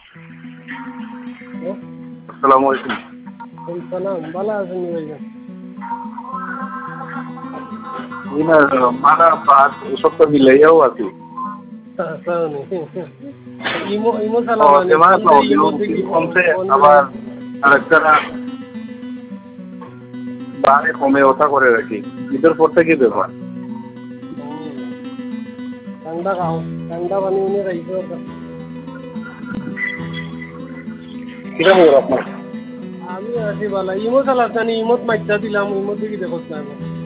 আসসালামু আলাইকুম। সালাম, ভালো আছেন ভাইজান? না, মানা ভাত ওসব তো মিলাইয়াও আছি। ইমো ইমো সালাম আনি এবার ফোন তো দে ভিউ ইমো থেকে ভিউ কমছে, ফোন আবার আরেকটা বারে কমে ওঠা করে রাখি। ঈদের পর থেকে ব্যাপার। ঠান্ডা খাও, ঠান্ডা পানি উনি খাইছো। কিটা খবর আপনার? আমি আছি বালা ইমো চালাস জানি ইমোত মাইজা দিলাম ইমো থেকে দেখোস না।